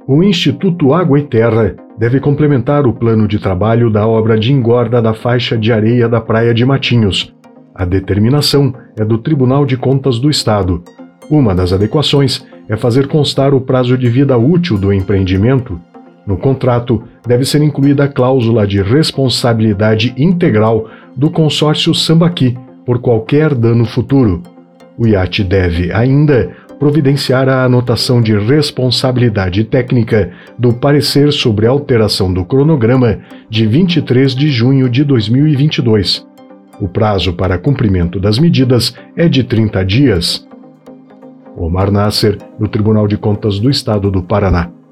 O Instituto Água e Terra deve complementar o plano de trabalho da obra de engorda da faixa de areia da Praia de Matinhos. A determinação é do Tribunal de Contas do Estado. Uma das adequações é fazer constar o prazo de vida útil do empreendimento. No contrato, deve ser incluída a cláusula de responsabilidade integral do consórcio Sambaqui por qualquer dano futuro. O IAT deve, ainda, providenciar a anotação de responsabilidade técnica do parecer sobre alteração do cronograma de 23 de junho de 2022. O prazo para cumprimento das medidas é de 30 dias. Omar Nasser, do Tribunal de Contas do Estado do Paraná.